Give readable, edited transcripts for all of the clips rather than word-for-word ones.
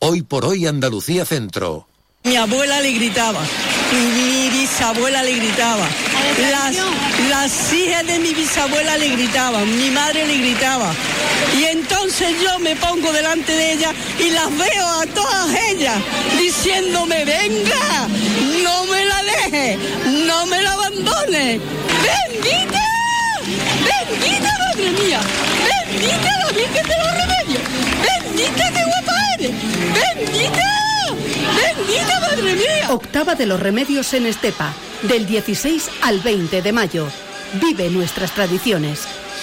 Hoy por hoy Andalucía Centro. Mi abuela le gritaba, mi bisabuela le gritaba, las hijas de mi bisabuela le gritaban, mi madre le gritaba. Y entonces yo me pongo delante de ella y las veo a todas ellas diciéndome, venga, no me la dejes, no me la abandones. ¡Bendita! ¡Bendita, madre mía! ¡Bendita la Virgen de los Remedios! ¡Bendita, qué guapa eres! ¡Bendita! ¡Bendita, madre mía! Octava de los Remedios en Estepa, del 16 al 20 de mayo. Vive nuestras tradiciones.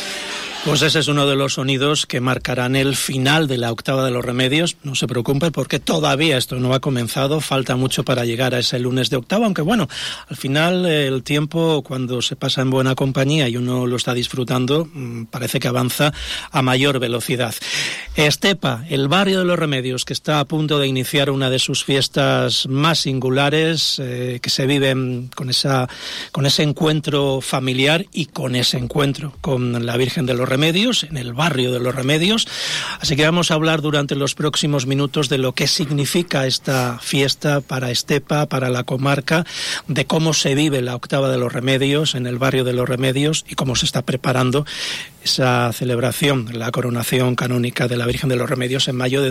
Pues ese es uno de los sonidos que marcarán el final de la Octava de los Remedios. No se preocupen porque todavía esto no ha comenzado, falta mucho para llegar a ese lunes de octava, aunque bueno, al final el tiempo cuando se pasa en buena compañía y uno lo está disfrutando, parece que avanza a mayor velocidad. Estepa, el barrio de los Remedios, que está a punto de iniciar una de sus fiestas más singulares, que se viven con ese encuentro familiar y con ese encuentro con la Virgen de los Remedios, en el barrio de los Remedios. Así que vamos a hablar durante los próximos minutos de lo que significa esta fiesta para Estepa, para la comarca, de cómo se vive la Octava de los Remedios en el barrio de los Remedios y cómo se está preparando esa celebración, la coronación canónica de la Virgen de los Remedios en mayo de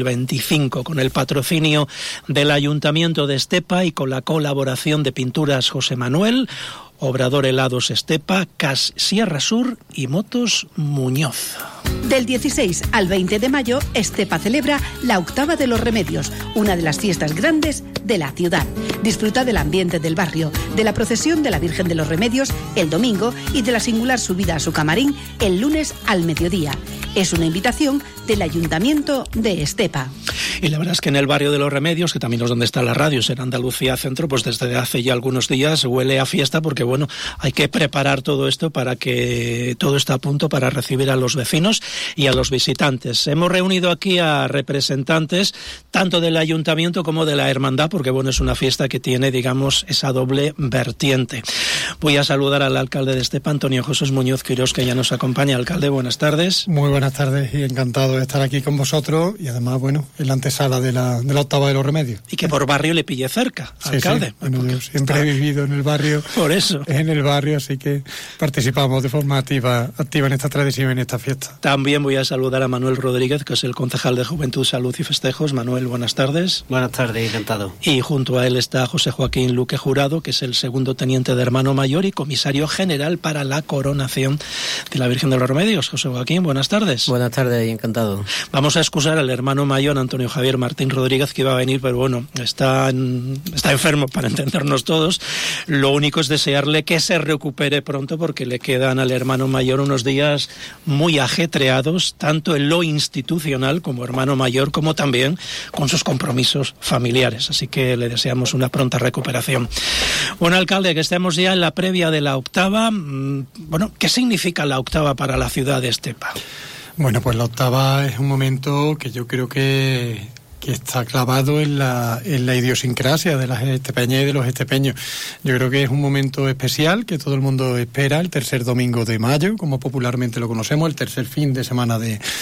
2025, con el patrocinio del Ayuntamiento de Estepa y con la colaboración de Pinturas José Manuel, Obrador Helados Estepa, CAS Sierra Sur y Motos Muñoz. Del 16 al 20 de mayo, Estepa celebra la Octava de los Remedios, una de las fiestas grandes de la ciudad. Disfruta del ambiente del barrio, de la procesión de la Virgen de los Remedios el domingo y de la singular subida a su camarín el lunes al mediodía. Es una invitación del Ayuntamiento de Estepa. Y la verdad es que en el barrio de los Remedios, que también es donde está la radio, en Andalucía Centro, pues desde hace ya algunos días huele a fiesta porque bueno, hay que preparar todo esto para que todo esté a punto para recibir a los vecinos y a los visitantes. Hemos reunido aquí a representantes tanto del Ayuntamiento como de la Hermandad, porque bueno, es una fiesta que tiene, digamos, esa doble vertiente. Voy a saludar al alcalde de Estepa, Antonio Jesús Muñoz Quirós, que ya nos acompaña. Alcalde, buenas tardes. Muy buenas tardes y encantado de estar aquí con vosotros y además, bueno, en la antesala de la Octava de los Remedios. Y que por barrio le pille cerca, sí, alcalde. Sí. Bueno, yo siempre he vivido en el barrio. Por eso. En el barrio, así que participamos de forma activa en esta tradición, en esta fiesta. También voy a saludar a Manuel Rodríguez, que es el concejal de Juventud, Salud y Festejos. Manuel, buenas tardes. Buenas tardes, encantado. Y junto a él está José Joaquín Luque Jurado, que es el segundo teniente de hermano mayor y comisario general para la coronación de la Virgen de los Remedios. José Joaquín, buenas tardes. Buenas tardes y encantado. Vamos a excusar al hermano mayor, Antonio Javier Martín Rodríguez, que iba a venir, pero bueno, está enfermo, para entendernos todos. Lo único es desearle que se recupere pronto, porque le quedan al hermano mayor unos días muy ajetreados, tanto en lo institucional como hermano mayor, como también con sus compromisos familiares. Así que le deseamos una pronta recuperación. Bueno, alcalde, que estemos ya en la previa de la octava. Bueno, ¿qué significa la octava para la ciudad de Estepa? Bueno, pues la octava es un momento que yo creo que está clavado en la idiosincrasia de las estepeñas y de los estepeños. Yo creo que es un momento especial que todo el mundo espera, el tercer domingo de mayo, como popularmente lo conocemos, el tercer fin de semana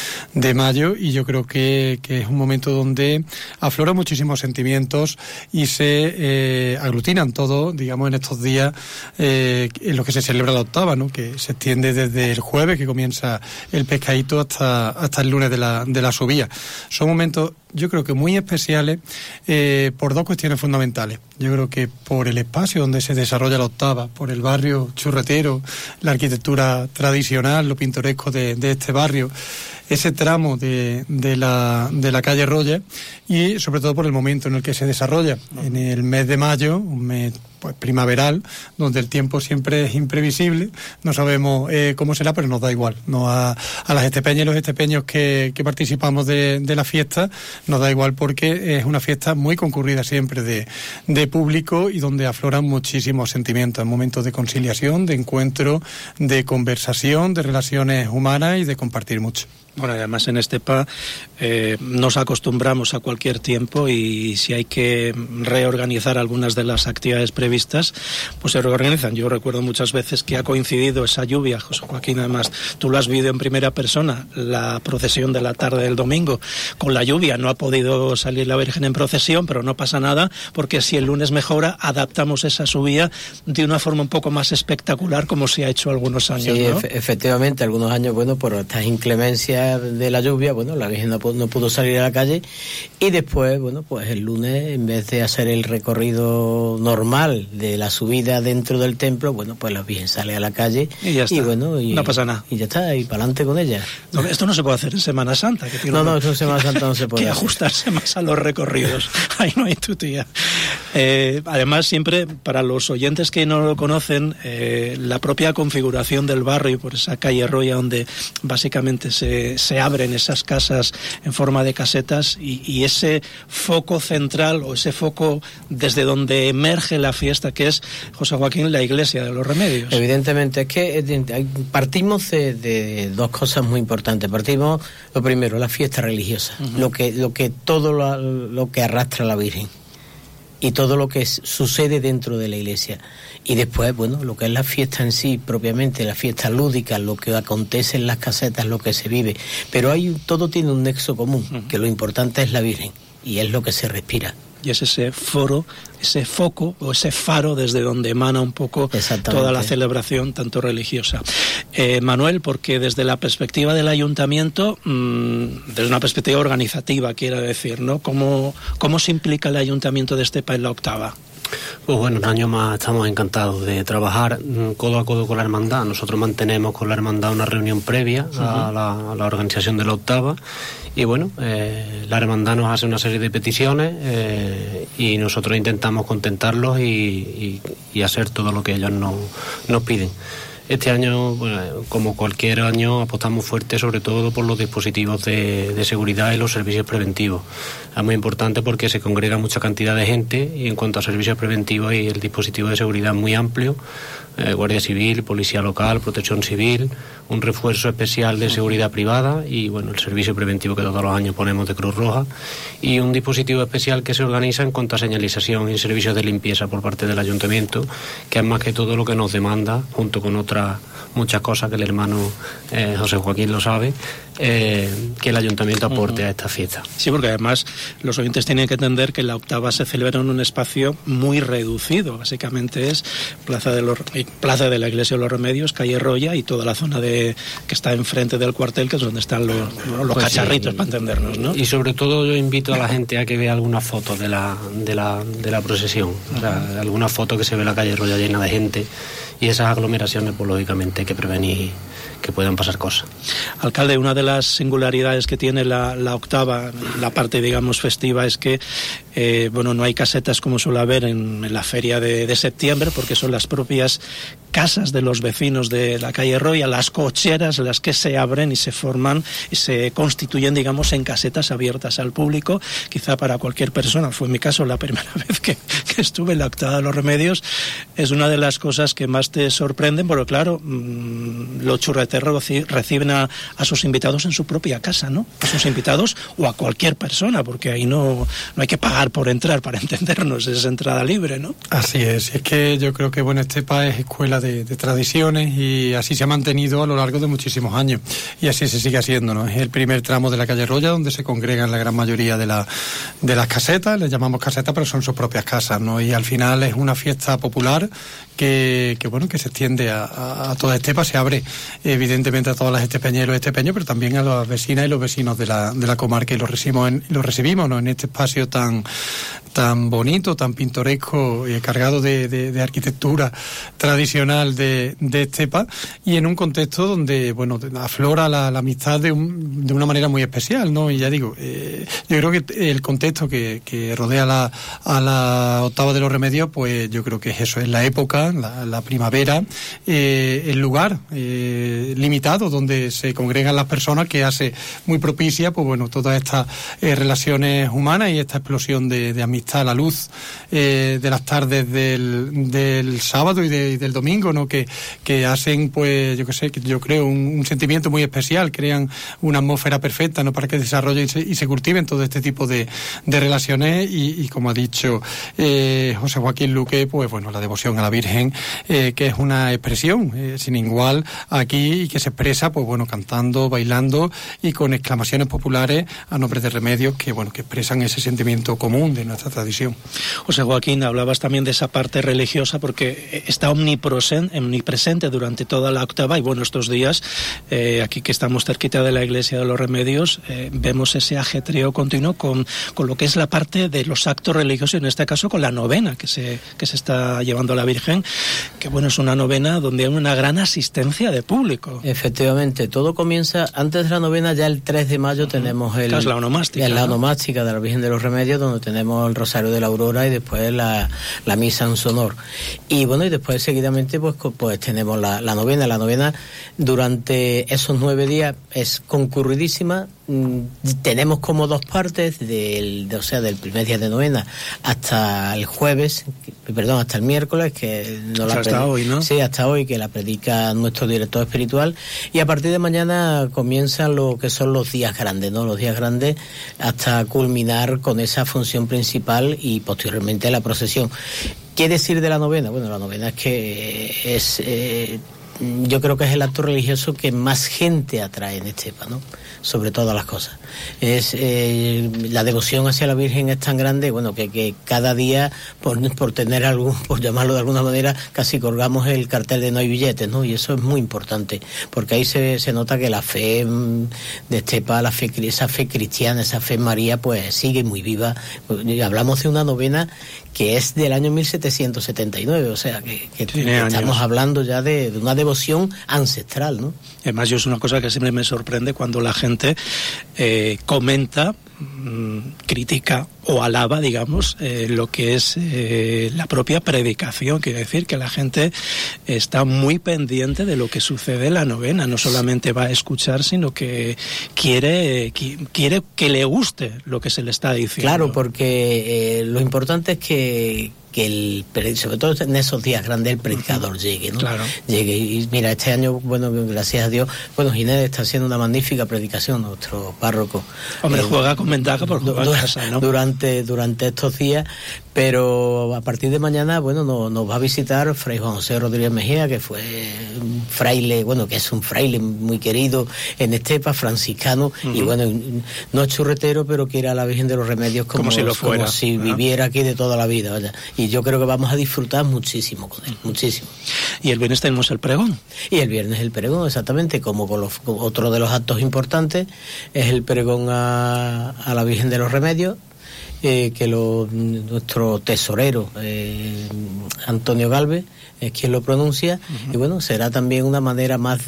de mayo, y yo creo que es un momento donde afloran muchísimos sentimientos y se aglutinan todos, digamos, en estos días en los que se celebra la octava, ¿no? Que se extiende desde el jueves, que comienza el pescadito, hasta el lunes de la subida. Son momentos, yo creo que muy especiales por dos cuestiones fundamentales. Yo creo que por el espacio donde se desarrolla la octava, por el barrio churretero, la arquitectura tradicional, lo pintoresco de este barrio, ese tramo de la calle Roger, y sobre todo por el momento en el que se desarrolla, en el mes de mayo, un mes pues primaveral, donde el tiempo siempre es imprevisible, no sabemos cómo será, pero nos da igual. A las estepeñas y los estepeños que participamos de la fiesta, nos da igual porque es una fiesta muy concurrida siempre de público y donde afloran muchísimos sentimientos, momentos de conciliación, de encuentro, de conversación, de relaciones humanas y de compartir mucho. Bueno, además en Estepa nos acostumbramos a cualquier tiempo y si hay que reorganizar algunas de las actividades previstas, pues se reorganizan. Yo recuerdo muchas veces que ha coincidido esa lluvia, José Joaquín, además tú lo has vivido en primera persona, la procesión de la tarde del domingo, con la lluvia no ha podido salir la Virgen en procesión, pero no pasa nada, porque si el lunes mejora, adaptamos esa subida de una forma un poco más espectacular, como se ha hecho algunos años, sí, ¿no? Efectivamente, algunos años, bueno, por estas inclemencias de la lluvia, bueno, la Virgen no pudo salir a la calle y después, bueno, pues el lunes, en vez de hacer el recorrido normal de la subida dentro del templo, bueno, pues la Virgen sale a la calle y ya está. Y bueno, no pasa nada. Y ya está, y para adelante con ella. No, esto no se puede hacer en Semana Santa. Que no, en Semana Santa no se puede que hacer. Ajustarse más a los recorridos. Ahí no hay tutía. Además, siempre, para los oyentes que no lo conocen, la propia configuración del barrio, por esa calle Roya, donde básicamente se abren esas casas en forma de casetas y ese foco central o ese foco desde donde emerge la fiesta, que es, José Joaquín, la iglesia de los Remedios. Evidentemente, es que partimos de dos cosas muy importantes. Partimos, lo primero, la fiesta religiosa, todo lo que arrastra la Virgen y todo lo que sucede dentro de la iglesia. Y después, bueno, lo que es la fiesta en sí, propiamente, la fiesta lúdica, lo que acontece en las casetas, lo que se vive. Pero todo tiene un nexo común, que lo importante es la Virgen, y es lo que se respira. Y es ese foro, ese foco o ese faro desde donde emana un poco toda la celebración, tanto religiosa. Manuel, porque desde la perspectiva del ayuntamiento, desde una perspectiva organizativa, quiero decir, ¿no? ¿Cómo se implica el ayuntamiento de Estepa en la octava? Pues bueno, un año más estamos encantados de trabajar codo a codo con la hermandad. Nosotros mantenemos con la hermandad una reunión previa a la organización de la octava y bueno, la hermandad nos hace una serie de peticiones y nosotros intentamos contentarlos y hacer todo lo que ellos nos piden. Este año, bueno, como cualquier año, apostamos fuerte sobre todo por los dispositivos de seguridad y los servicios preventivos. Es muy importante porque se congrega mucha cantidad de gente y en cuanto a servicios preventivos y el dispositivo de seguridad muy amplio, Guardia Civil, Policía Local, Protección Civil, un refuerzo especial de seguridad privada y bueno, el servicio preventivo que todos los años ponemos de Cruz Roja y un dispositivo especial que se organiza en cuanto a señalización y servicios de limpieza por parte del ayuntamiento, que es más que todo lo que nos demanda, junto con otras muchas cosas que el hermano José Joaquín lo sabe, que el ayuntamiento aporte a esta fiesta. Sí, porque además los oyentes tienen que entender que la octava se celebra en un espacio muy reducido, básicamente es Plaza de la Iglesia de los Remedios, calle Roya y toda la zona que está enfrente del cuartel, que es donde están los pues cacharritos, sí, para entendernos, ¿no? Y sobre todo yo invito a la gente a que vea algunas fotos de la procesión, o sea, algunas fotos que se ve la calle Roya llena de gente y esas aglomeraciones, pues lógicamente hay que prevenir que puedan pasar cosas. Alcalde, una de las singularidades que tiene la octava, la parte, digamos, festiva, es que no hay casetas como suele haber en la feria de septiembre, porque son las propias casas de los vecinos de la calle Roya, las cocheras, las que se abren y se forman y se constituyen, digamos, en casetas abiertas al público, quizá para cualquier persona. Fue en mi caso la primera vez que estuve en la octava de los Remedios. Es una de las cosas que más te sorprenden, porque claro, los churreteros reciben a sus invitados en su propia casa, ¿no? A sus invitados o a cualquier persona, porque ahí no hay que pagar por entrar, para entendernos, es entrada libre, ¿no? Así es que yo creo que, Estepa es escuela de tradiciones y así se ha mantenido a lo largo de muchísimos años y así se sigue haciendo, ¿no? Es el primer tramo de la calle Roya donde se congregan la gran mayoría de las casetas, les llamamos casetas, pero son sus propias casas, ¿no? Y al final es una fiesta popular que se extiende a toda Estepa, se abre evidentemente a todas las estepeñas y los estepeños, pero también a las vecinas y los vecinos de la comarca, y lo recibimos, ¿no? En este espacio tan bonito, tan pintoresco y cargado de arquitectura tradicional de Estepa, y en un contexto donde aflora la amistad de una manera muy especial, ¿no? Y ya digo, yo creo que el contexto que rodea a la octava de los Remedios, pues yo creo que es eso, es la época, la primavera, el lugar limitado donde se congregan las personas, que hace muy propicia todas estas relaciones humanas y esta explosión de amistad está la luz de las tardes del sábado y del domingo, ¿no? Que hacen, pues, yo creo, un sentimiento muy especial, crean una atmósfera perfecta, ¿no? Para que desarrollen y se cultiven todo este tipo de relaciones y como ha dicho José Joaquín Luque, pues bueno, la devoción a la Virgen, que es una expresión sin igual aquí y que se expresa, pues bueno, cantando, bailando y con exclamaciones populares a nombre de Remedios que expresan ese sentimiento común de nuestra tradición. José Joaquín, hablabas también de esa parte religiosa porque está omnipresente durante toda la octava y bueno, estos días, aquí que estamos cerquita de la iglesia de los Remedios, vemos ese ajetreo continuo con lo que es la parte de los actos religiosos, en este caso con la novena que se está llevando a la Virgen, que bueno, es una novena donde hay una gran asistencia de público. Efectivamente, todo comienza antes de la novena, ya el 3 de mayo tenemos la onomástica, la onomástica de la Virgen de los Remedios, donde tenemos el Rosario de la Aurora y después la misa en su honor. Y bueno, y después seguidamente pues tenemos la novena. La novena durante esos 9 días es concurridísima. Tenemos como 2 partes del primer día de novena hasta el hasta el miércoles, que hasta hoy, ¿no? Sí, hasta hoy, que la predica nuestro director espiritual, y a partir de mañana comienzan lo que son los días grandes, ¿no? Los días grandes hasta culminar con esa función principal y posteriormente la procesión. ¿Qué decir de la novena? Bueno, la novena es que yo creo que es el acto religioso que más gente atrae en Estepa, ¿no? Sobre todas las cosas. La devoción hacia la Virgen es tan grande, bueno, que cada día, por tener por llamarlo de alguna manera, casi colgamos el cartel de no hay billetes, ¿no? Y eso es muy importante, porque ahí se nota que la fe de Estepa, esa fe cristiana, esa fe en María, pues sigue muy viva. Hablamos de una novena que es del año 1779, o sea, que estamos hablando ya de una devoción ancestral, ¿no? Además, yo es una cosa que siempre me sorprende cuando la gente comenta, critica o alaba, digamos, lo que es la propia predicación. Quiere decir que la gente está muy pendiente de lo que sucede en la novena, no solamente va a escuchar, sino que quiere que le guste lo que se le está diciendo. Claro, porque lo importante es que sobre todo en esos días grandes el predicador llegue, ¿no? Claro. Llegue. Y mira, este año, bueno, gracias a Dios, bueno, Ginés está haciendo una magnífica predicación, nuestro párroco. Hombre, juega con ventaja por jugar a casa, ¿no? Durante estos días, pero a partir de mañana, bueno, nos va a visitar Fray Juan José Rodríguez Mejía, que fue un fraile, bueno, que es un fraile muy querido en Estepa, franciscano, y bueno, no es churretero, pero quiere a la Virgen de los Remedios como si lo fuera, como si viviera aquí de toda la vida, ¿vale? Y yo creo que vamos a disfrutar muchísimo con él, muchísimo. Y el viernes tenemos el pregón. Y el viernes el pregón, exactamente, como con otro de los actos importantes, es el pregón a la Virgen de los Remedios, que nuestro tesorero Antonio Galvez es quien lo pronuncia, y bueno, será también una manera más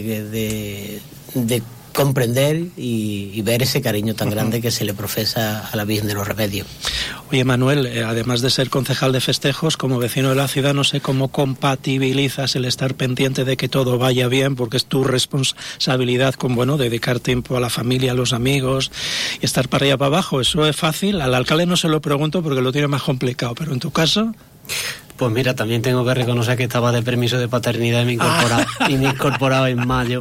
de comprender y ver ese cariño tan grande que se le profesa a la Virgen de los Remedios. Oye, Manuel, además de ser concejal de festejos, como vecino de la ciudad, no sé cómo compatibilizas el estar pendiente de que todo vaya bien, porque es tu responsabilidad con, bueno, dedicar tiempo a la familia, a los amigos, y estar para arriba para abajo. ¿Eso es fácil? Al alcalde no se lo pregunto porque lo tiene más complicado, pero en tu caso... Pues mira, también tengo que reconocer que estaba de permiso de paternidad y me he incorporado en mayo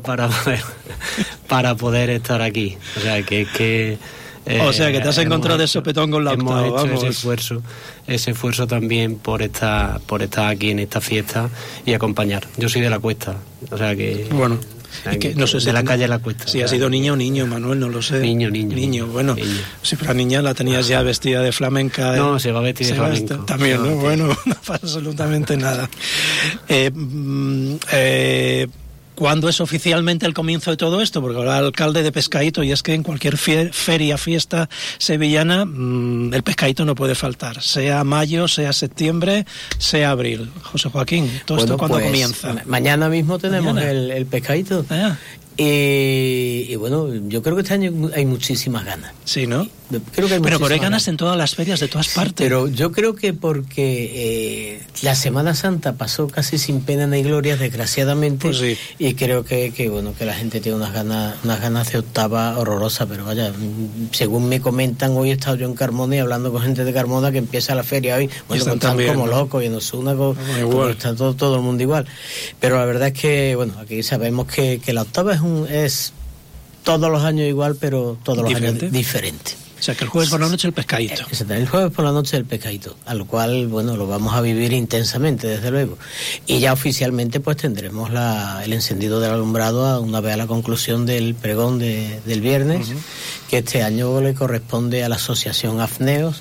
para poder estar aquí. O sea, que te has encontrado de sopetón con la octava, vamos. Ese esfuerzo también por estar aquí en esta fiesta y acompañar. Yo soy de la Cuesta, o sea que... Bueno... no sé si de la calle La Cuesta. Si ha sido niña o niño, Manuel, no lo sé. Niño. Bueno, niño. Si fuera niña la tenías ya vestida de flamenca. No, se va a vestir de flamenco. También, ¿no? Bueno, no pasa absolutamente nada. ¿Cuándo es oficialmente el comienzo de todo esto? Porque ahora el alcalde de Pescadito, y es que en cualquier feria, fiesta sevillana, el pescadito no puede faltar, sea mayo, sea septiembre, sea abril. José Joaquín, ¿todo esto cuándo comienza? Mañana mismo tenemos el pescadito. Y bueno, yo creo que este año hay muchísimas ganas. Sí, ¿no? Creo que hay pero hay ganas en todas las ferias de todas partes. Pero yo creo que porque la Semana Santa pasó casi sin pena ni gloria, desgraciadamente, pues sí. Y creo que bueno, que la gente tiene unas ganas de octava horrorosas, pero vaya, según me comentan, hoy he estado yo en Carmona y hablando con gente de Carmona que empieza la feria hoy, bueno, están también, como locos, y nos una como está todo el mundo igual. Pero la verdad es que, bueno, aquí sabemos que la octava es todos los años igual, pero todos los años diferente. O sea, que el jueves por la noche el pescadito. Exactamente, el jueves por la noche el pescadito, a lo cual, bueno, lo vamos a vivir intensamente, desde luego. Y ya oficialmente, pues tendremos el encendido del alumbrado una vez a la conclusión del pregón del viernes, que este año le corresponde a la asociación AFNEOS,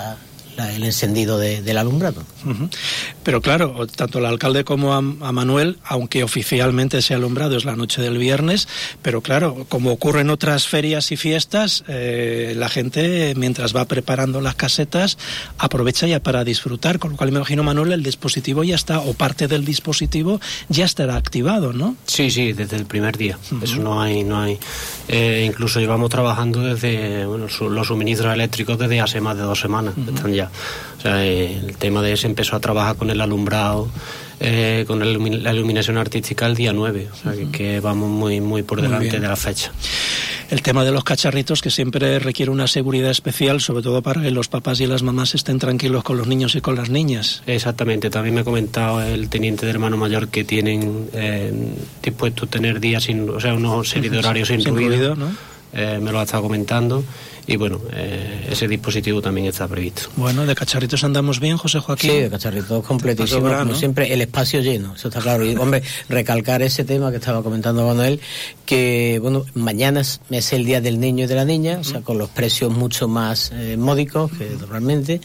el encendido del alumbrado. Pero claro, tanto el alcalde como a Manuel, aunque oficialmente ese alumbrado es la noche del viernes, pero claro, como ocurre en otras ferias y fiestas, la gente, mientras va preparando las casetas, aprovecha ya para disfrutar, con lo cual me imagino, Manuel, el dispositivo ya está, o parte del dispositivo ya estará activado, ¿no? Sí, desde el primer día. Eso no hay. Incluso llevamos trabajando desde los suministros eléctricos desde hace más de 2 semanas. Están ya. O sea, el tema de ese empezó a trabajar con el alumbrado, con la iluminación artística el día 9. O sea, que vamos muy por delante de la fecha. El tema de los cacharritos, que siempre requiere una seguridad especial, sobre todo para que los papás y las mamás estén tranquilos con los niños y con las niñas. Exactamente. También me ha comentado el teniente de hermano mayor que tienen dispuesto a tener días una serie de horarios sin ruido, ¿no? Me lo ha estado comentando. Y bueno, ese dispositivo también está previsto. Bueno, de cacharritos andamos bien, José Joaquín. Sí, de cacharritos completísimos, como siempre, el espacio lleno, eso está claro. Y hombre, recalcar ese tema que estaba comentando Manuel, que bueno, mañana es el Día del Niño y de la Niña, o sea, con los precios mucho más módicos que normalmente.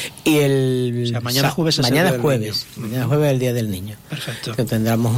Y mañana jueves es mañana jueves es el Día del Niño. Perfecto. Que tendremos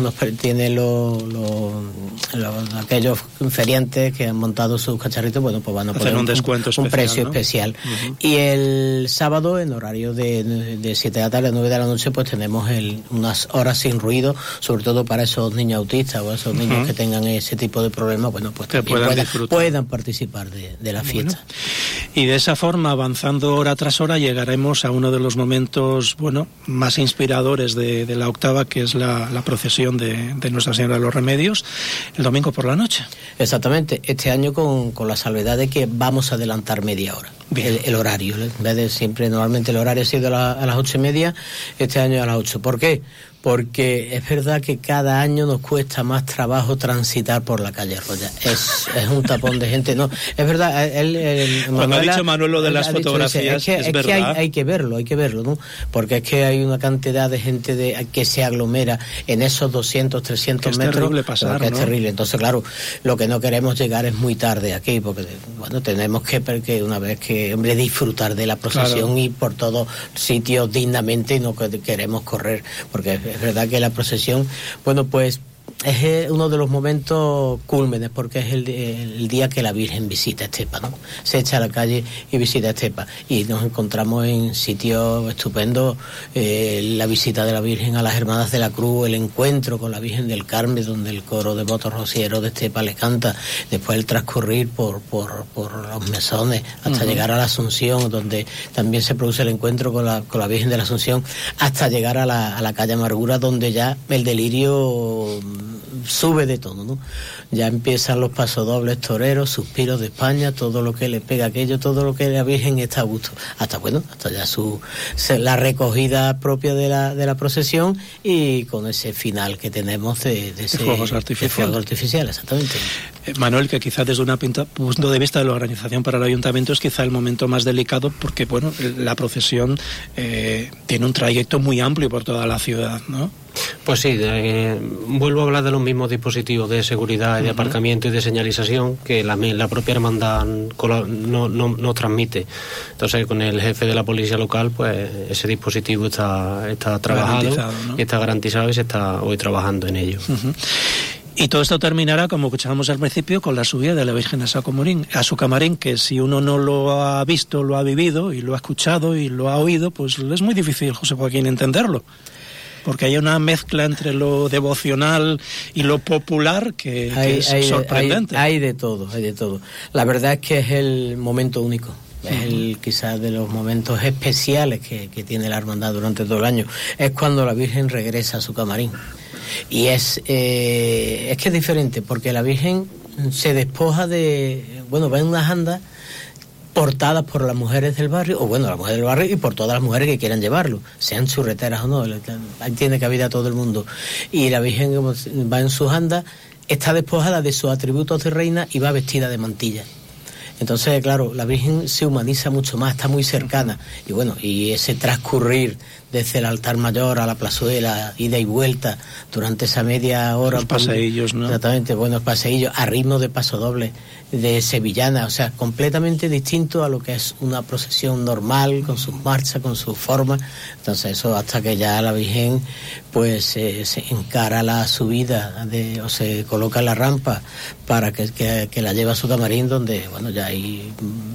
aquellos feriantes que han montado sus cacharritos, bueno, pues van a poner un descuento especial, un precio, ¿no? especial. Y el sábado, en horario de 7 de la tarde a 9 de la noche, pues tenemos unas horas sin ruido, sobre todo para esos niños autistas o esos niños que tengan ese tipo de problemas, bueno, pues que puedan participar de la fiesta. Y de esa forma, avanzando hora tras hora, llegaremos a uno de los momentos, bueno, más inspiradores de la octava, que es la procesión de Nuestra Señora de los Remedios, el domingo por la noche. Exactamente, este año con la salvedad de que vamos a adelantar media hora el horario. En vez de siempre, normalmente el horario ha sido a las 8:30, este año a las 8. ¿Por qué? Porque es verdad que cada año nos cuesta más trabajo transitar por la calle Roya. Es un tapón de gente. No, es verdad. Cuando ha dicho Manuel lo de las fotografías, es verdad. Que hay que verlo, ¿no? Porque es que hay una cantidad de gente que se aglomera en esos 200, 300 metros. Es terrible pasar, ¿no? Es terrible. Entonces, claro, lo que no queremos llegar es muy tarde aquí, porque, bueno, tenemos que una vez que, hombre, disfrutar de la procesión y por todos sitios dignamente, y no queremos correr, porque es verdad que la procesión, bueno, pues es uno de los momentos cúlmenes, porque es el día que la Virgen visita Estepa, ¿no? Se echa a la calle y visita Estepa, y nos encontramos en sitios estupendos, la visita de la Virgen a las Hermanas de la Cruz, el encuentro con la Virgen del Carmen, donde el coro de votos rocieros de Estepa le canta, después el transcurrir por los mesones hasta llegar a la Asunción, donde también se produce el encuentro con la Virgen de la Asunción, hasta llegar a la calle Amargura, donde ya el delirio sube de tono, ¿no? Ya empiezan los pasodobles toreros, suspiros de España, todo lo que le pega aquello, todo lo que la Virgen está a gusto, hasta ya la recogida propia de la procesión, y con ese final que tenemos de fuegos artificiales, exactamente. Manuel, que quizás desde un punto de vista de la organización para el ayuntamiento es quizá el momento más delicado, porque bueno, la procesión tiene un trayecto muy amplio por toda la ciudad, ¿no? Pues sí, vuelvo a hablar de los mismos dispositivos de seguridad y de aparcamiento y de señalización que la propia hermandad no transmite. Entonces, con el jefe de la policía local, pues ese dispositivo está trabajado, ¿no? Y está garantizado, y se está hoy trabajando en ello. Y todo esto terminará, como escuchábamos al principio, con la subida de la Virgen a su camarín, que si uno no lo ha visto, lo ha vivido y lo ha escuchado y lo ha oído, pues es muy difícil, José Joaquín, entenderlo. porque hay una mezcla entre lo devocional y lo popular que es sorprendente. Hay de todo, hay de todo. La verdad es que es el momento único. Es quizás de los momentos especiales que tiene la hermandad durante todo el año. Es cuando la Virgen regresa a su camarín. Y es que es diferente, porque la Virgen se despoja va en unas andas portadas por las mujeres del barrio, las mujeres del barrio y por todas las mujeres que quieran llevarlo, sean churreteras o no, ahí tiene cabida todo el mundo. Y la Virgen va en sus andas, está despojada de sus atributos de reina y va vestida de mantilla. Entonces, claro, la Virgen se humaniza mucho más, está muy cercana. Y ese transcurrir desde el altar mayor a la plazuela, ida y vuelta, durante esa media hora. Los paseillos, ¿no? Exactamente, buenos paseillos, a ritmo de paso doble, de sevillana, o sea, completamente distinto a lo que es una procesión normal, con sus marchas, con sus formas. Entonces eso hasta que ya la Virgen pues se encara la subida o se coloca en la rampa para que la lleve a su camarín, donde ya ahí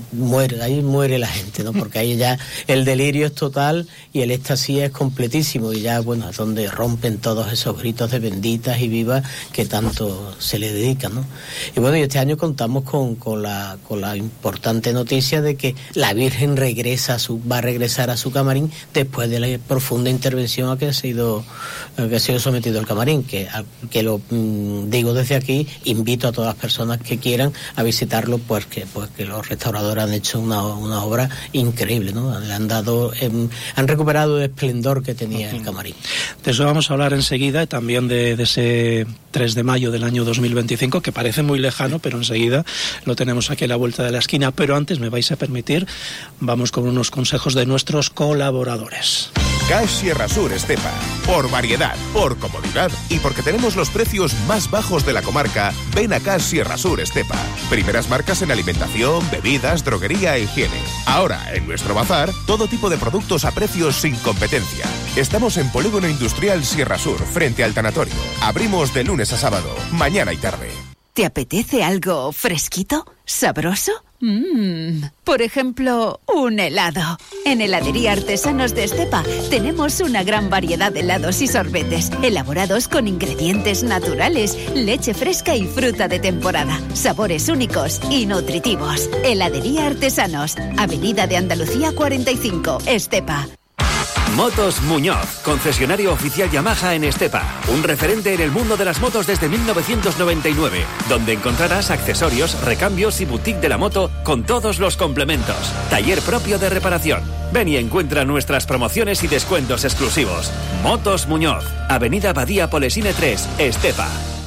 muere la gente, ¿no? Porque ahí ya el delirio es total y el éxtasis es completísimo, y ya es donde rompen todos esos gritos de benditas y vivas que tanto se le dedican, ¿no? Y este año contamos con la importante noticia de que la Virgen va a regresar a su camarín después de la profunda intervención a que ha sido sometido el camarín, que lo digo desde aquí, invito a todas las personas que quieran a visitarlo, pues que los restauradores han hecho una obra increíble, ¿no? Han recuperado el esplendor que tenía el camarín. De eso vamos a hablar enseguida, y también de ese 3 de mayo del año 2025, que parece muy lejano, pero enseguida lo tenemos aquí a la vuelta de la esquina. Pero antes, me vais a permitir, vamos con unos consejos de nuestros colaboradores. CAS Sierra Sur Estepa. Por variedad, por comodidad y porque tenemos los precios más bajos de la comarca, ven a CAS Sierra Sur Estepa. Primeras marcas en alimentación, bebidas, droguería e higiene. Ahora, en nuestro bazar, todo tipo de productos a precios sin competencia. Estamos en Polígono Industrial Sierra Sur, frente al tanatorio. Abrimos de lunes a sábado, mañana y tarde. ¿Te apetece algo fresquito? ¿Sabroso? Por ejemplo, un helado. En Heladería Artesanos de Estepa tenemos una gran variedad de helados y sorbetes, elaborados con ingredientes naturales, leche fresca y fruta de temporada, sabores únicos y nutritivos. Heladería Artesanos, Avenida de Andalucía 45, Estepa. Motos Muñoz, concesionario oficial Yamaha en Estepa, un referente en el mundo de las motos desde 1999, donde encontrarás accesorios, recambios y boutique de la moto con todos los complementos. Taller propio de reparación. Ven y encuentra nuestras promociones y descuentos exclusivos. Motos Muñoz, Avenida Badía Polesine 3, Estepa.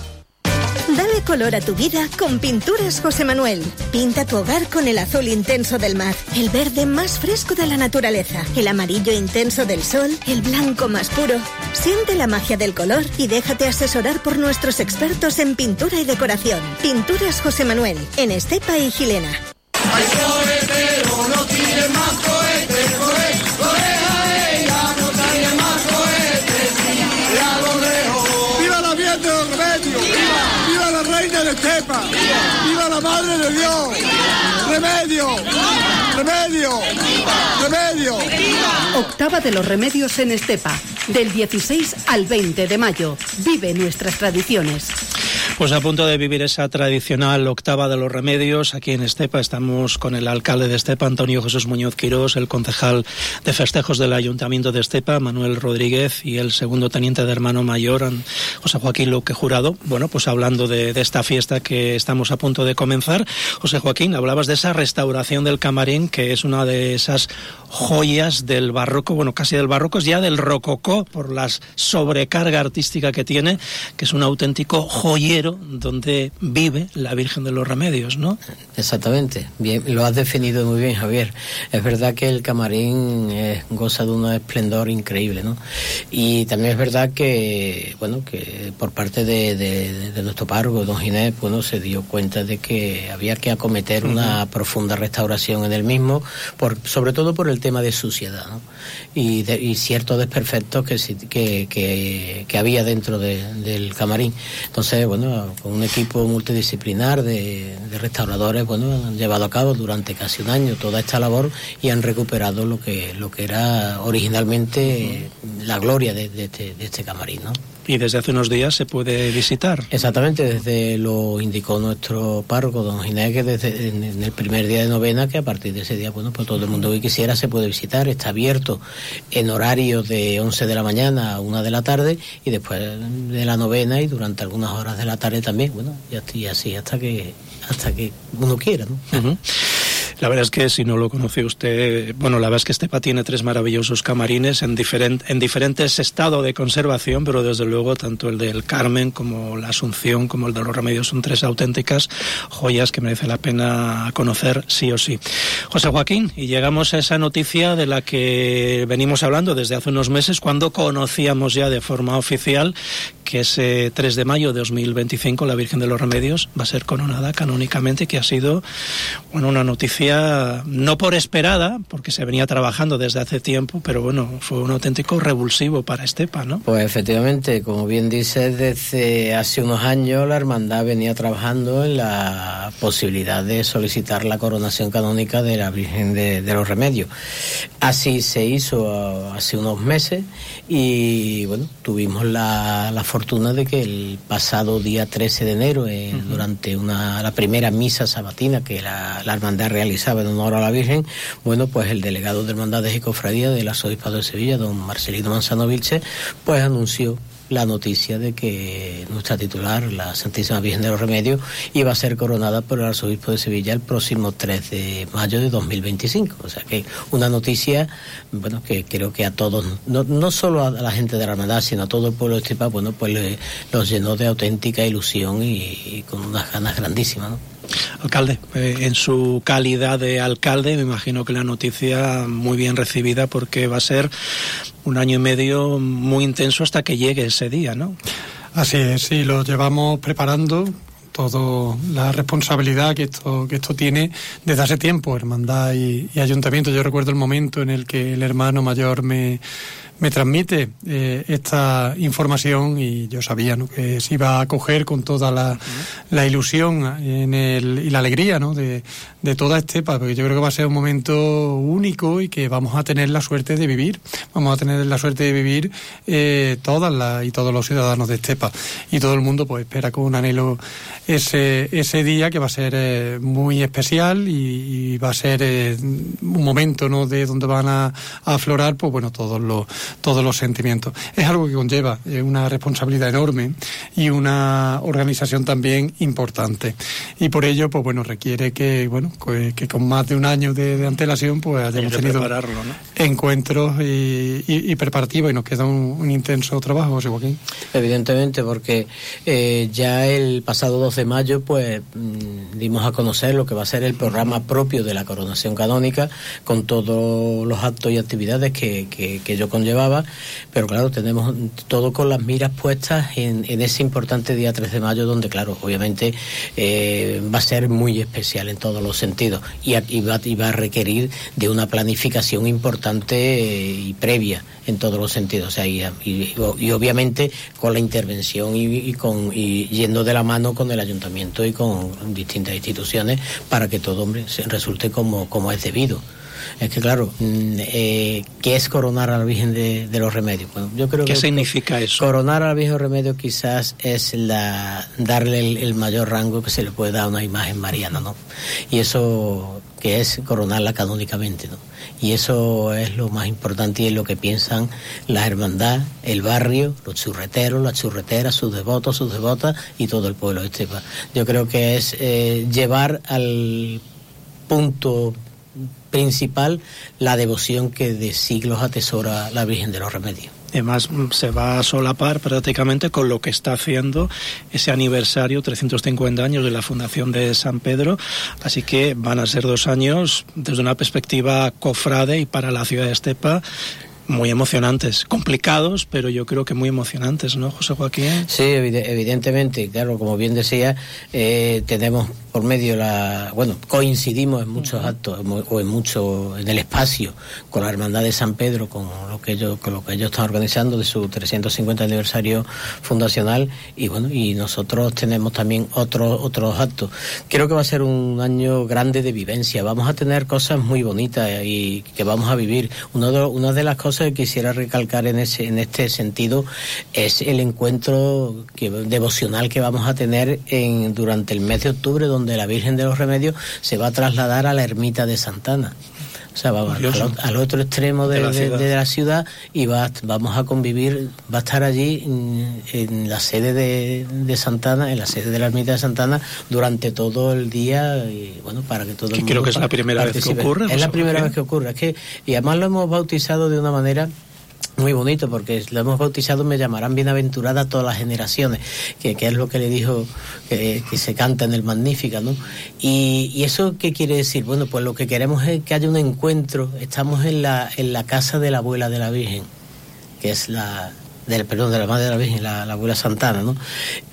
Dale color a tu vida con Pinturas José Manuel. Pinta tu hogar con el azul intenso del mar, el verde más fresco de la naturaleza, el amarillo intenso del sol, el blanco más puro. Siente la magia del color y déjate asesorar por nuestros expertos en pintura y decoración. Pinturas José Manuel, en Estepa y Gilena. Hay cohetero, no tire más cohetes, coheja ella, no tire más cohetes, y a lo lejos. ¡Viva la Virgen de los Remedios! ¡Viva la Reina de Estepa! ¡Viva la Madre de Dios! ¡Remedio! ¡Remedio! ¡Remedio! Octava de los Remedios en Estepa, del 16 al 20 de mayo. Vive nuestras tradiciones. Pues a punto de vivir esa tradicional octava de los remedios, aquí en Estepa estamos con el alcalde de Estepa, Antonio Jesús Muñoz Quirós, el concejal de festejos del Ayuntamiento de Estepa, Manuel Rodríguez, y el segundo teniente de hermano mayor, José Joaquín Luque Jurado. Bueno, pues hablando de esta fiesta que estamos a punto de comenzar, José Joaquín, hablabas de esa restauración del camarín, que es una de esas joyas del barroco, bueno, casi del barroco, es ya del rococó, por la sobrecarga artística que tiene, que es un auténtico joyero donde vive la Virgen de los Remedios, ¿no? Exactamente, bien, lo has definido muy bien, Javier. Es verdad que el camarín goza de un esplendor increíble, ¿no? Y también es verdad que, bueno, que por parte de nuestro párroco, don Ginés, bueno, se dio cuenta de que había que acometer una profunda restauración en el mismo, sobre todo por el tema de suciedad, ¿no? Y ciertos desperfectos que había dentro del camarín. Entonces, bueno, con un equipo multidisciplinar de restauradores, bueno, han llevado a cabo durante casi un año toda esta labor y han recuperado lo que era originalmente la gloria de este camarín, ¿no? Y desde hace unos días se puede visitar. Exactamente, desde lo indicó nuestro párroco, don Ginés, que en el primer día de novena, que a partir de ese día, bueno, pues todo el mundo que quisiera se puede visitar. Está abierto en horario de 11 de la mañana a 1 de la tarde y después de la novena y durante algunas horas de la tarde también, bueno, y así hasta que uno quiera, ¿no? Uh-huh. La verdad es que si no lo conoce usted, bueno, la verdad es que Estepa tiene 3 maravillosos camarines en diferentes estados de conservación, pero desde luego tanto el del Carmen como la Asunción como el de los Remedios son 3 auténticas joyas que merece la pena conocer sí o sí. José Joaquín, y llegamos a esa noticia de la que venimos hablando desde hace unos meses, cuando conocíamos ya de forma oficial que ese 3 de mayo de 2025 la Virgen de los Remedios va a ser coronada canónicamente, que ha sido, bueno, una noticia no por esperada, porque se venía trabajando desde hace tiempo, pero bueno, fue un auténtico revulsivo para Estepa, ¿no? Pues efectivamente, como bien dices, desde hace unos años la hermandad venía trabajando en la posibilidad de solicitar la coronación canónica de la Virgen de los Remedios. Así se hizo hace unos meses y bueno, tuvimos la fortuna de que el pasado día 13 de enero, durante la primera misa sabatina que la hermandad realizaba en honor a la Virgen, bueno, pues el delegado de Hermandades y Cofradías del Arzobispado de Sevilla, don Marcelino Manzano Vilche, pues anunció la noticia de que nuestra titular, la Santísima Virgen de los Remedios, iba a ser coronada por el Arzobispo de Sevilla el próximo 3 de mayo de 2025. O sea que una noticia, bueno, que creo que a todos, no solo a la gente de la hermandad, sino a todo el pueblo de Estepa, bueno, pues los llenó de auténtica ilusión y con unas ganas grandísimas, ¿no? Alcalde, en su calidad de alcalde, me imagino que la noticia muy bien recibida, porque va a ser un año y medio muy intenso hasta que llegue ese día, ¿no? Así es, sí, lo llevamos preparando, toda la responsabilidad que esto tiene desde hace tiempo, hermandad y ayuntamiento. Yo recuerdo el momento en el que el hermano mayor me transmite esta información y yo sabía, ¿no?, que se iba a acoger con toda la ilusión y la alegría, ¿no?, de toda Estepa, porque yo creo que va a ser un momento único y que vamos a tener la suerte de vivir. Vamos a tener la suerte de vivir todos los ciudadanos de Estepa, y todo el mundo pues espera con un anhelo ese día, que va a ser muy especial y va a ser un momento, ¿no?, de donde van a aflorar pues bueno todos los sentimientos. Es algo que conlleva una responsabilidad enorme y una organización también importante, y por ello pues bueno requiere que con más de un año de antelación pues hayamos tenido encuentros y preparativos, y nos queda un intenso trabajo, José Joaquín. Evidentemente, porque ya el pasado 12 de mayo pues dimos a conocer lo que va a ser el programa propio de la coronación canónica, con todos los actos y actividades que yo conllevaba, pero claro, tenemos todo con las miras puestas en ese importante día 3 de mayo, donde claro, obviamente va a ser muy especial en todos los sentidos y va a requerir de una planificación importante y previa en todos los sentidos, o sea, y obviamente con la intervención y yendo de la mano con el ayuntamiento y con distintas instituciones para que todo, hombre, resulte como es debido. Es que claro, ¿qué es coronar a la Virgen de los Remedios? Bueno, yo creo ¿Qué significa eso? Coronar a la Virgen de los Remedios quizás es darle el mayor rango que se le puede dar a una imagen mariana, ¿no? Y eso que es coronarla canónicamente, ¿no? Y eso es lo más importante y es lo que piensan la hermandad, el barrio, los churreteros, las churreteras, sus devotos, sus devotas y todo el pueblo de Estepa. Yo creo que es llevar al punto principal la devoción que de siglos atesora la Virgen de los Remedios. Además, se va a solapar prácticamente con lo que está haciendo ese aniversario, 350 años de la fundación de San Pedro, así que van a ser 2 años desde una perspectiva cofrade y para la ciudad de Estepa muy emocionantes, complicados, pero yo creo que muy emocionantes, ¿no, José Joaquín? Sí, evidentemente, claro, como bien decía, tenemos por medio coincidimos en muchos actos en el espacio con la Hermandad de San Pedro, con lo que ellos están organizando de su 350 aniversario fundacional, y nosotros tenemos también otros actos. Creo que va a ser un año grande de vivencia, vamos a tener cosas muy bonitas y que vamos a vivir. Una de las cosas que quisiera recalcar en este sentido es el encuentro devocional que vamos a tener durante el mes de octubre, donde la Virgen de los Remedios se va a trasladar a la ermita de Santa Ana. O sea, vamos al otro extremo de la ciudad, y vamos a convivir, va a estar allí en la sede de Santa Ana, en la sede de la ermita de Santa Ana, durante todo el día, y para que todo el mundo creo que es la primera vez que ocurre. Es la primera vez que ocurre, y además lo hemos bautizado de una manera muy bonito, porque lo hemos bautizado "Me llamarán bienaventurada todas las generaciones", que es lo que le dijo que se canta en el Magnífica, ¿no? Y eso, ¿qué quiere decir? Bueno, pues lo que queremos es que haya un encuentro. Estamos en la casa de la abuela de la Virgen, que es de la madre de la Virgen, la abuela Santana, ¿no?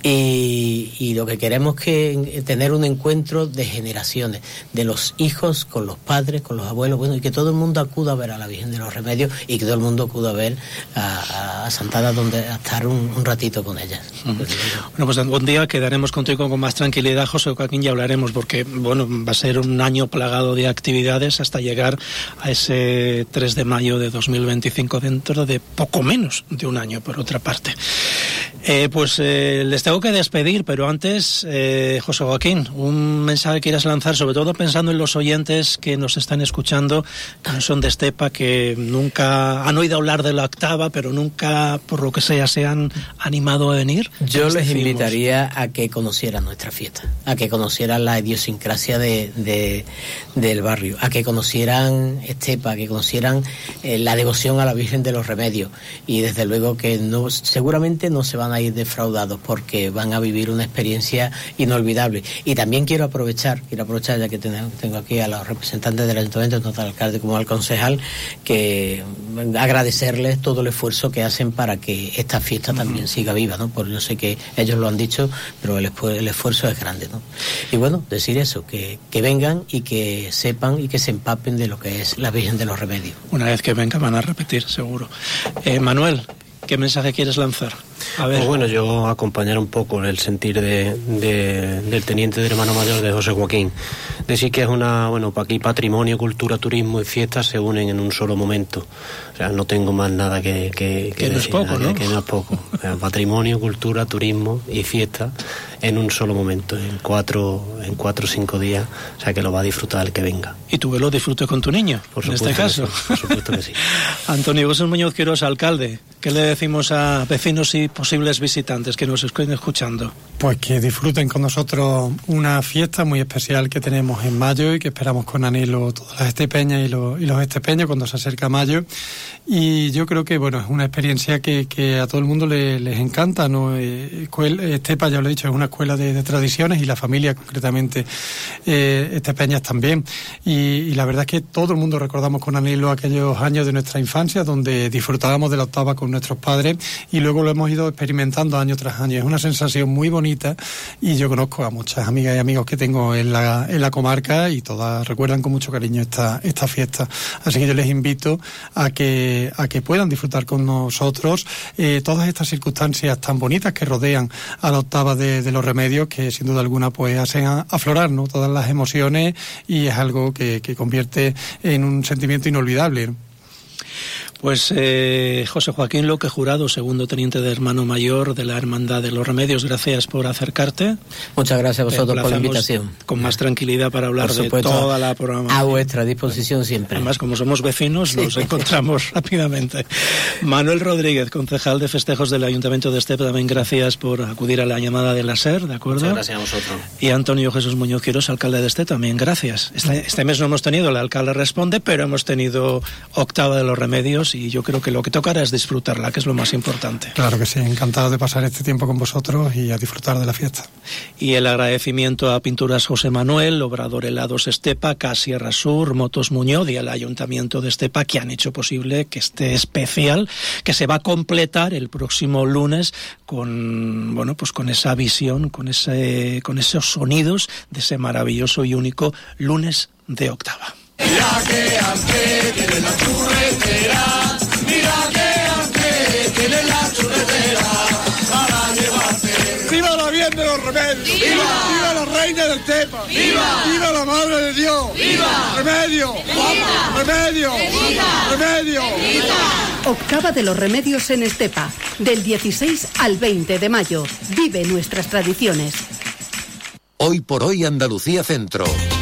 Y lo que queremos es que tener un encuentro de generaciones, de los hijos con los padres, con los abuelos, y que todo el mundo acuda a ver a la Virgen de los Remedios, y que todo el mundo acuda a ver a Santana, a estar un ratito con ellas. Bueno, pues algún día quedaremos contigo con más tranquilidad, José Joaquín, y hablaremos, porque va a ser un año plagado de actividades hasta llegar a ese 3 de mayo de 2025, dentro de poco menos de un año, por otra parte. Les tengo que despedir, pero antes, José Joaquín, un mensaje que quieras lanzar, sobre todo pensando en los oyentes que nos están escuchando, que no son de Estepa, que nunca han oído hablar de la octava, pero nunca, por lo que sea, se han animado a venir. Yo les invitaría a que conocieran nuestra fiesta, a que conocieran la idiosincrasia del barrio, a que conocieran Estepa, a que conocieran la devoción a la Virgen de los Remedios, y desde luego que seguramente no se van a ir defraudados, porque van a vivir una experiencia inolvidable. Y también quiero aprovechar, ya que tengo aquí a los representantes del ayuntamiento, tanto al alcalde como al concejal, que agradecerles todo el esfuerzo que hacen para que esta fiesta también siga viva, ¿no? Porque yo sé que ellos lo han dicho, pero el esfuerzo es grande, ¿no? Y decir eso, que vengan y que sepan y que se empapen de lo que es la Virgen de los Remedios. Una vez que vengan van a repetir, seguro. Manuel, ¿qué mensaje quieres lanzar? A ver. Pues yo acompañar un poco el sentir del teniente de hermano mayor de José Joaquín. Decir que es para aquí patrimonio, cultura, turismo y fiestas se unen en un solo momento. O sea, no tengo más nada que no es poco, ¿no? Que no es poco. O sea, patrimonio, cultura, turismo y fiestas en un solo momento, en 4 o 5 días. O sea, que lo va a disfrutar el que venga. Y tú que lo disfrutes con tu niño, en este caso. Por supuesto que sí. Antonio José Muñoz Quirós, alcalde, ¿qué le decimos a vecinos y posibles visitantes que nos estén escuchando? Pues que disfruten con nosotros una fiesta muy especial que tenemos en mayo, y que esperamos con anhelo todas las estepeñas y los estepeños cuando se acerca mayo. Y yo creo que es una experiencia que a todo el mundo les encanta, ¿no? Estepa, ya lo he dicho, es una escuela de tradiciones, y la familia concretamente estepeñas también, y la verdad es que todo el mundo recordamos con anhelo aquellos años de nuestra infancia donde disfrutábamos de la octava con nuestros padres, y luego lo hemos ido experimentando año tras año. Es una sensación muy bonita, y yo conozco a muchas amigas y amigos que tengo en la comarca, y todas recuerdan con mucho cariño esta fiesta. Así que yo les invito a que puedan disfrutar con nosotros todas estas circunstancias tan bonitas que rodean a la octava de los Remedios, que sin duda alguna pues hacen aflorar, ¿no?, todas las emociones, y es algo que convierte en un sentimiento inolvidable, ¿no? Pues José Joaquín López Jurado, segundo teniente de hermano mayor de la Hermandad de los Remedios, gracias por acercarte. Muchas gracias a vosotros por la invitación. Con más tranquilidad para hablar de toda la programación. A vuestra disposición siempre. Además, como somos vecinos, nos encontramos rápidamente. Manuel Rodríguez, concejal de festejos del Ayuntamiento de Estepa, también gracias por acudir a la llamada de la SER, ¿de acuerdo? Muchas gracias a vosotros. Y Antonio Jesús Muñoz Quirós, alcalde de Estepa, también gracias. Este mes no hemos tenido, el alcalde responde, pero hemos tenido octava de los Remedios, remedios, y yo creo que lo que tocará es disfrutarla, que es lo más importante. Claro que sí, encantado de pasar este tiempo con vosotros y a disfrutar de la fiesta. Y el agradecimiento a Pinturas José Manuel, Obrador Helados Estepa, Sierra Sur, Motos Muñoz y al Ayuntamiento de Estepa, que han hecho posible que este especial, que se va a completar el próximo lunes con, bueno, pues con esa visión, con esos sonidos de ese maravilloso y único lunes de octava. Mira que aunque tiene la churretera, mira que aunque tiene la churretera, para llevarte. ¡Viva la Virgen de los Remedios! ¡Viva! ¡Viva la Reina del Estepa! ¡Viva! ¡Viva la Madre de Dios! ¡Viva! ¡Remedio! ¡Viva! ¡Remedio! ¡Viva! ¡Remedio! ¡Viva! Octava de los Remedios en Estepa, del 16 al 20 de mayo. Vive nuestras tradiciones. Hoy por hoy Andalucía Centro.